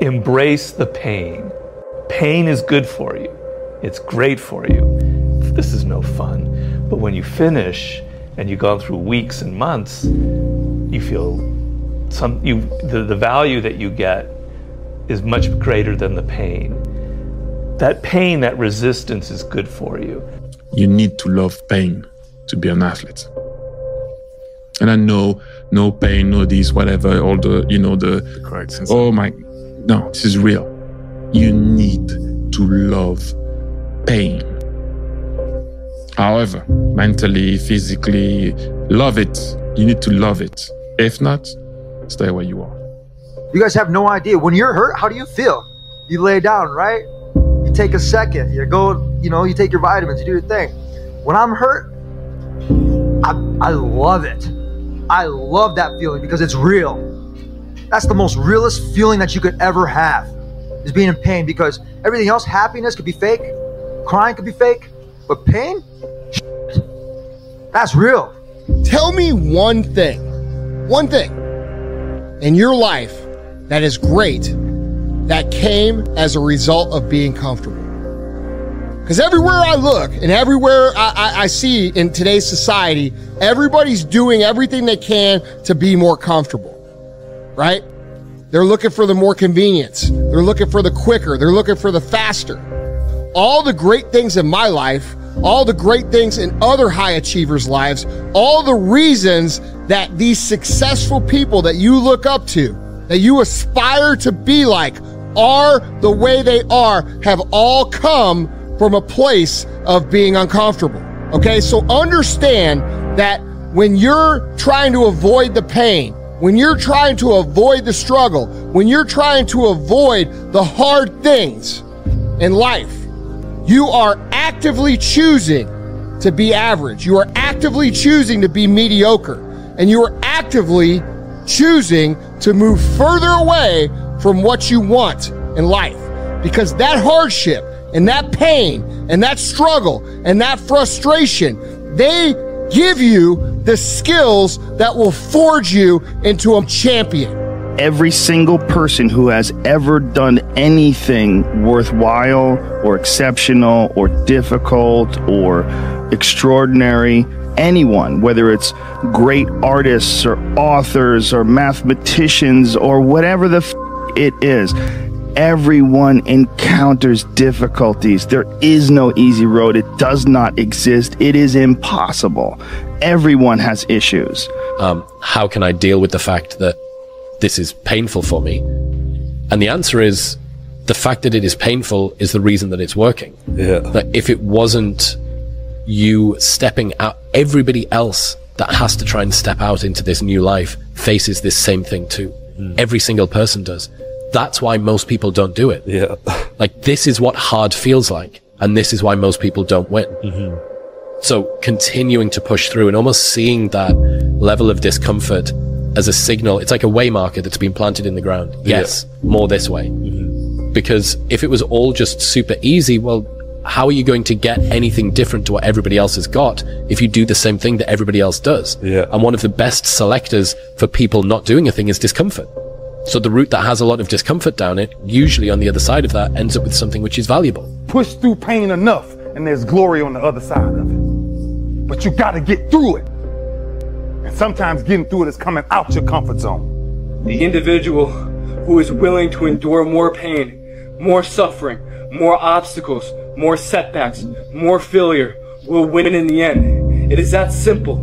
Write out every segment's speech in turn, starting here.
embrace the pain. Pain is good for you. It's great for you. This is no fun. But when you finish and you've gone through weeks and months, you feel the value that you get is much greater than the pain. That pain, that resistance is good for you. You need to love pain to be an athlete. And I know, no pain, no this, whatever, all the correct sense. Oh my, no, this is real. You need to love pain. However, mentally, physically, love it. You need to love it. If not, stay where you are. You guys have no idea. When you're hurt, how do you feel? You lay down, right? You take a second. You go, you take your vitamins. You do your thing. When I'm hurt, I love it. I love that feeling because it's real. That's the most realest feeling that you could ever have, is being in pain, because everything else, happiness could be fake, crying could be fake, but pain, that's real. Tell me one thing in your life that is great that came as a result of being comfortable. Because everywhere I look and everywhere I see in today's society, everybody's doing everything they can to be more comfortable, right? They're looking for the more convenience. They're looking for the quicker. They're looking for the faster. All the great things in my life, all the great things in other high achievers' lives, all the reasons that these successful people that you look up to, that you aspire to be like, are the way they are, have all come from a place of being uncomfortable. Okay, so understand that when you're trying to avoid the pain, when you're trying to avoid the struggle, when you're trying to avoid the hard things in life, you are actively choosing to be average. You are actively choosing to be mediocre. And you are actively choosing to move further away from what you want in life. Because that hardship and that pain and that struggle and that frustration, they give you the skills that will forge you into a champion. Every single person who has ever done anything worthwhile or exceptional or difficult or extraordinary, anyone, whether it's great artists or authors or mathematicians or whatever it is, everyone encounters difficulties. There is no easy road. It does not exist. It is impossible. Everyone has issues. How can I deal with the fact that this is painful for me? And the answer is, the fact that it is painful is the reason that it's working. Yeah. That if it wasn't you stepping out, everybody else that has to try and step out into this new life faces this same thing too. Every single person does. That's why most people don't do it. Yeah. Like, this is what hard feels like, and this is why most people don't win. So continuing to push through and almost seeing that level of discomfort as a signal, it's like a way marker that's been planted in the ground. Yes, more this way. Because if it was all just super easy, well, how are you going to get anything different to what everybody else has got if you do the same thing that everybody else does? Yeah. And one of the best selectors for people not doing a thing is discomfort. So the route that has a lot of discomfort down it, usually on the other side of that, ends up with something which is valuable. Push through pain enough, and there's glory on the other side of it. But you gotta get through it. And sometimes getting through it is coming out your comfort zone. The individual who is willing to endure more pain, more suffering, more obstacles, more setbacks, more failure, will win in the end. It is that simple.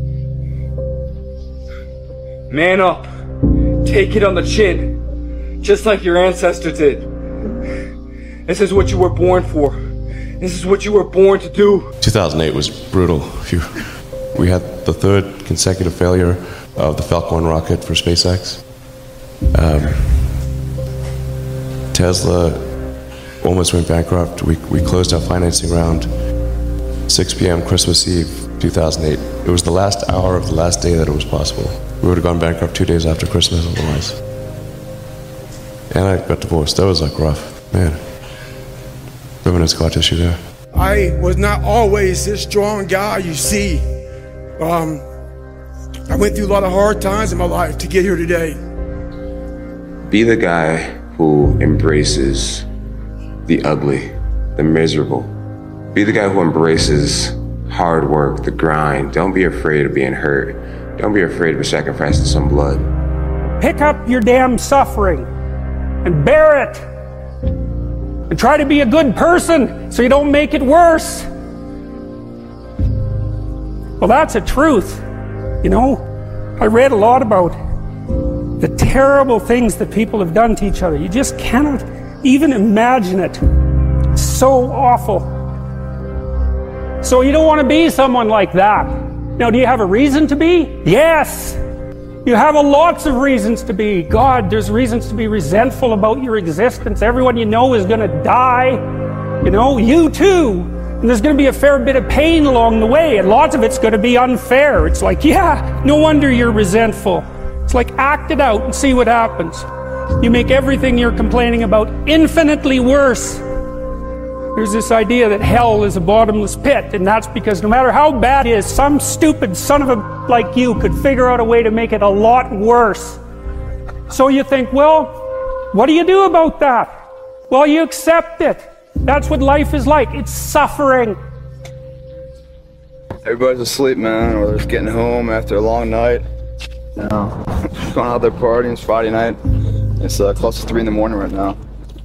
Man up. Take it on the chin, just like your ancestor did. This is what you were born for. This is what you were born to do. 2008 was brutal. We had the third consecutive failure of the Falcon rocket for SpaceX. Tesla almost went bankrupt. We closed our financing round 6 p.m. Christmas Eve 2008. It was the last hour of the last day that it was possible. We would have gone bankrupt 2 days after Christmas otherwise. And I got divorced. That was like rough. Man. Permanent scar tissue there. I was not always this strong guy you see. I went through a lot of hard times in my life to get here today. Be the guy who embraces the ugly, the miserable. Be the guy who embraces hard work, the grind. Don't be afraid of being hurt. Don't be afraid of sacrificing some blood. Pick up your damn suffering and bear it. And try to be a good person so you don't make it worse. Well, that's a truth. You know, I read a lot about the terrible things that people have done to each other. You just cannot even imagine it. It's so awful. So you don't want to be someone like that. Now, do you have a reason to be? Yes. You have lots of reasons to be. God, there's reasons to be resentful about your existence. Everyone you know is going to die. You know, you too. And there's going to be a fair bit of pain along the way. And lots of it's going to be unfair. It's like, yeah, no wonder you're resentful. It's like, act it out and see what happens. You make everything you're complaining about infinitely worse. There's this idea that hell is a bottomless pit, and that's because no matter how bad it is, some stupid son of a like you could figure out a way to make it a lot worse. So you think, well, what do you do about that? Well, you accept it. That's what life is like. It's suffering. Everybody's asleep, man, or they're just getting home after a long night. You know, going out there partying. It's Friday night. It's close to 3 in the morning right now.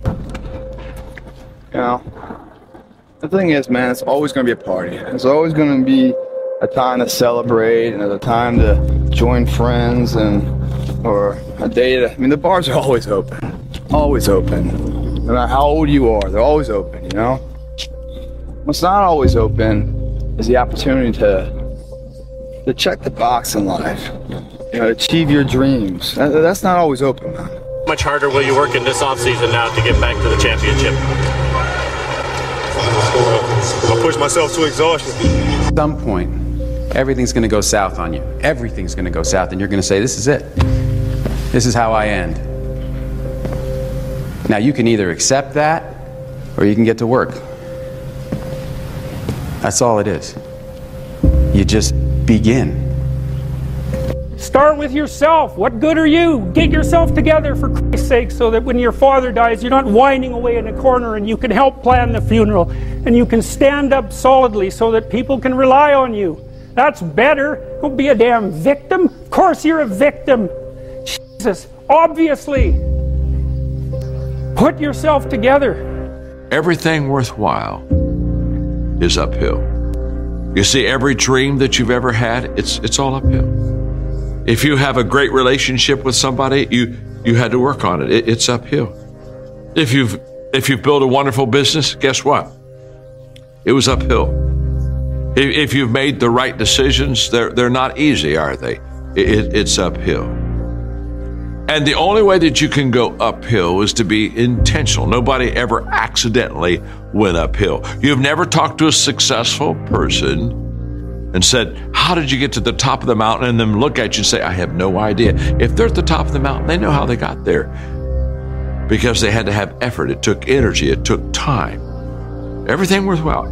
You know, the thing is, man, it's always going to be a party. It's always going to be a time to celebrate and a time to join friends or a day to, I mean, the bars are always open. Always open. No matter how old you are, they're always open, you know? What's not always open is the opportunity to check the box in life. You know, achieve your dreams. That's not always open, man. How much harder will you work in this offseason now to get back to the championship? I'll push myself to exhaustion. At some point, everything's going to go south on you. Everything's going to go south, and you're going to say, this is it. This is how I end. Now, you can either accept that, or you can get to work. That's all it is. You just begin. Start with yourself. What good are you? Get yourself together, for Christ's sake, so that when your father dies, you're not whining away in a corner, and you can help plan the funeral, and you can stand up solidly so that people can rely on you. That's better. Don't be a damn victim. Of course you're a victim. Jesus, obviously. Put yourself together. Everything worthwhile is uphill. You see, every dream that you've ever had, it's all uphill. If you have a great relationship with somebody, you had to work on it. It's uphill. If you've built a wonderful business, guess what? It was uphill. If you've made the right decisions, they're not easy, are they? It's uphill. And the only way that you can go uphill is to be intentional. Nobody ever accidentally went uphill. You've never talked to a successful person and said, how did you get to the top of the mountain? And then look at you and say, I have no idea. If they're at the top of the mountain, they know how they got there. Because they had to have effort. It took energy. It took time. Everything worthwhile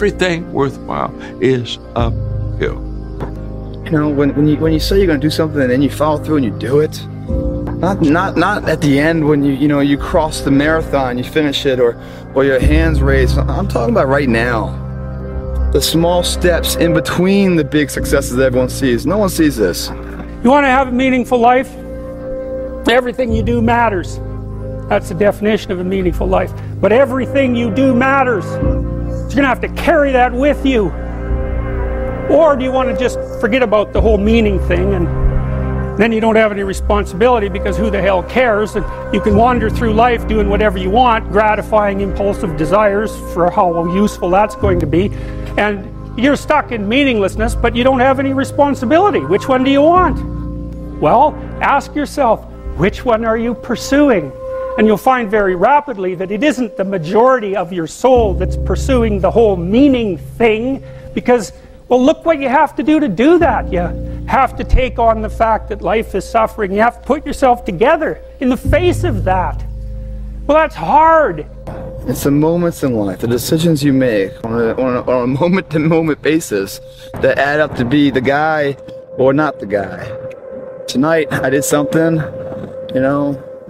is uphill. You know, when you say you're going to do something and then you follow through and you do it, not at the end when you cross the marathon, you finish it, or your hands raised. I'm talking about right now. The small steps in between the big successes that everyone sees. No one sees this. You want to have a meaningful life? Everything you do matters. That's the definition of a meaningful life. But everything you do matters. So you're going to have to carry that with you. Or do you want to just forget about the whole meaning thing, and then you don't have any responsibility because who the hell cares? And you can wander through life doing whatever you want, gratifying impulsive desires for how useful that's going to be. And you're stuck in meaninglessness, but you don't have any responsibility. Which one do you want? Well, ask yourself, which one are you pursuing? And you'll find very rapidly that it isn't the majority of your soul that's pursuing the whole meaning thing, because, well, look what you have to do that. You have to take on the fact that life is suffering. You have to put yourself together in the face of that. Well, that's hard. It's the moments in life, the decisions you make on a moment-to-moment basis that add up to be the guy or not the guy. Tonight, I did something,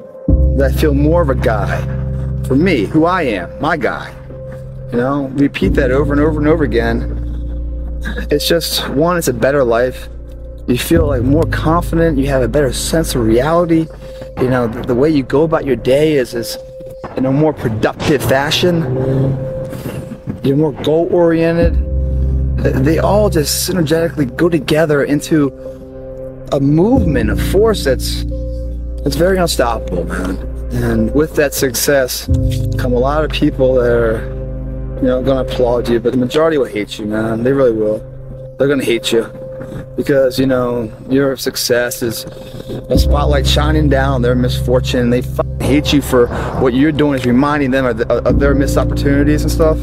that I feel more of a guy. For me, who I am, my guy. You know, repeat that over and over and over again. It's just, one, it's a better life. You feel like more confident, you have a better sense of reality. You know, the way you go about your day is in a more productive fashion. You're more goal-oriented. They all just synergetically go together into a movement, a force that's very unstoppable, man. And with that success come a lot of people that are, you know, gonna applaud you, but the majority will hate you, man. They really will. They're gonna hate you because, you know, your success is a spotlight shining down on their misfortune. They hate you for what you're doing is reminding them of their missed opportunities and stuff.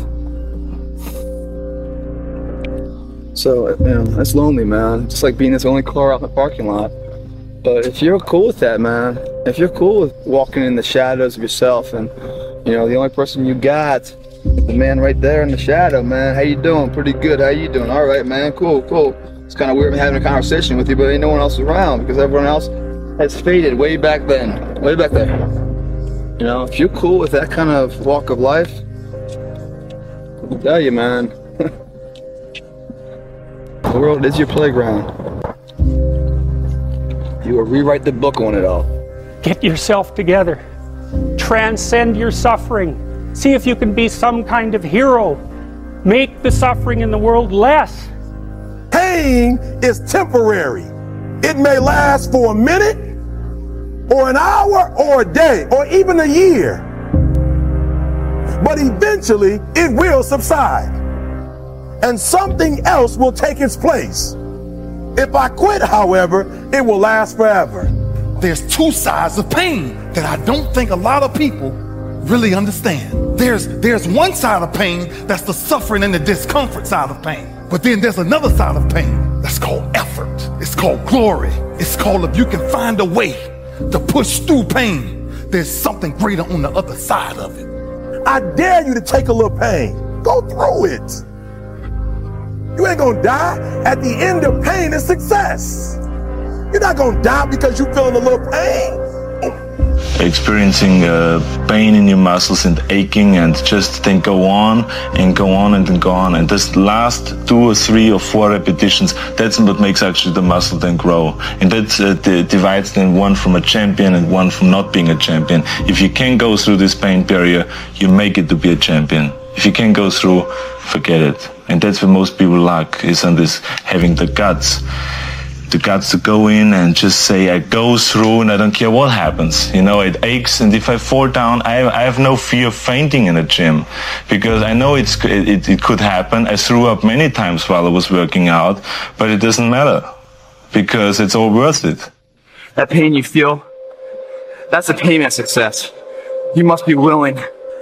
So, you know, that's lonely, man. Just like being this only car out in the parking lot. But if you're cool with that, man, if you're cool with walking in the shadows of yourself and, you know, the only person you got, the man right there in the shadow, man, how you doing? Pretty good. How you doing? All right, man. Cool, cool. It's kind of weird having a conversation with you, but ain't no one else around because everyone else has faded way back then, way back there. You know, if you're cool with that kind of walk of life, I'll tell you, man, the world is your playground. You will rewrite the book on it all. Get yourself together. Transcend your suffering. See if you can be some kind of hero. Make the suffering in the world less. Pain is temporary. It may last for a minute, or an hour, or a day, or even a year. But eventually, it will subside. And something else will take its place. If I quit, however, it will last forever. There's two sides of pain that I don't think a lot of people really understand. There's one side of pain that's the suffering and the discomfort side of pain. But then there's another side of pain that's called effort. It's called glory. It's called if you can find a way to push through pain, there's something greater on the other side of it. I dare you to take a little pain. Go through it. You ain't gonna die. At the end of pain is success. You're not gonna die because you're feeling a little pain. Experiencing pain in your muscles and aching, and just then go on and go on and then go on. And this last 2 or 3 or 4 repetitions, that's what makes actually the muscle then grow. And that divides then one from a champion and one from not being a champion. If you can go through this pain barrier, you make it to be a champion. If you can't go through, forget it. And that's where most people lack, is on this having the guts to go in and just say, I go through and I don't care what happens. You know, it aches, and if I fall down, I have no fear of fainting in a gym, because I know it could happen. I threw up many times while I was working out, but it doesn't matter because it's all worth it. That pain you feel, that's the pain of success. You must be willing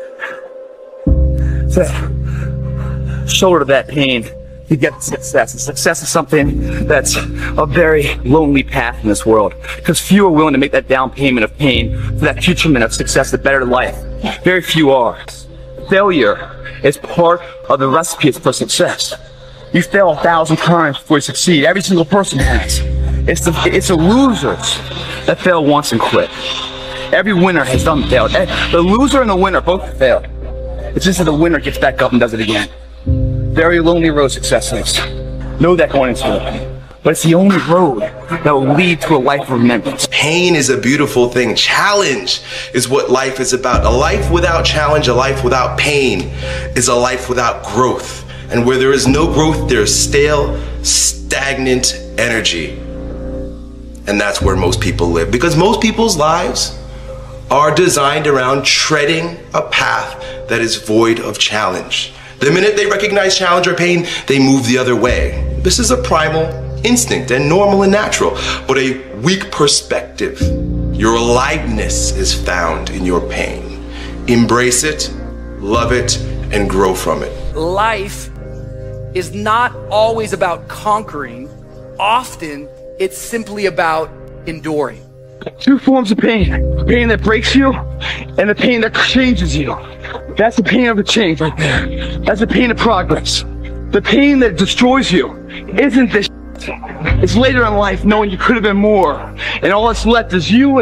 to shoulder that pain to get success. And success is something that's a very lonely path in this world, because few are willing to make that down payment of pain for that future of success, the better life. Very few are. Failure is part of the recipe for success. You fail 1,000 times before you succeed. Every single person has. It's the losers that fail once and quit. Every winner has done failed. The loser and the winner both failed. It's just that the winner gets back up and does it again. Very lonely road success is. Know that going into it. But it's the only road that will lead to a life of remembrance. Pain is a beautiful thing. Challenge is what life is about. A life without challenge, a life without pain is a life without growth. And where there is no growth, there is stale, stagnant energy. And that's where most people live. Because most people's lives are designed around treading a path that is void of challenge. The minute they recognize challenge or pain, they move the other way. This is a primal instinct and normal and natural, but a weak perspective. Your aliveness is found in your pain. Embrace it, love it, and grow from it. Life is not always about conquering. Often, it's simply about enduring. Two forms of pain. The pain that breaks you and the pain that changes you. That's the pain of the change right there. That's the pain of progress. The pain that destroys you isn't this shit. It's later in life knowing you could have been more. And all that's left is you and the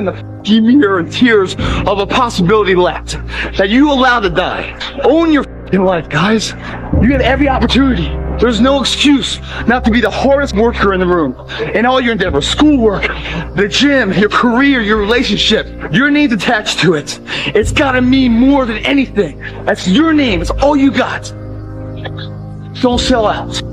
leave me here in tears of a possibility left that you allowed to die. Own your life, guys. You had every opportunity. There's no excuse not to be the hardest worker in the room. In all your endeavors, schoolwork, the gym, your career, your relationship, your name's attached to it. It's gotta mean more than anything. That's your name. It's all you got. Don't sell out.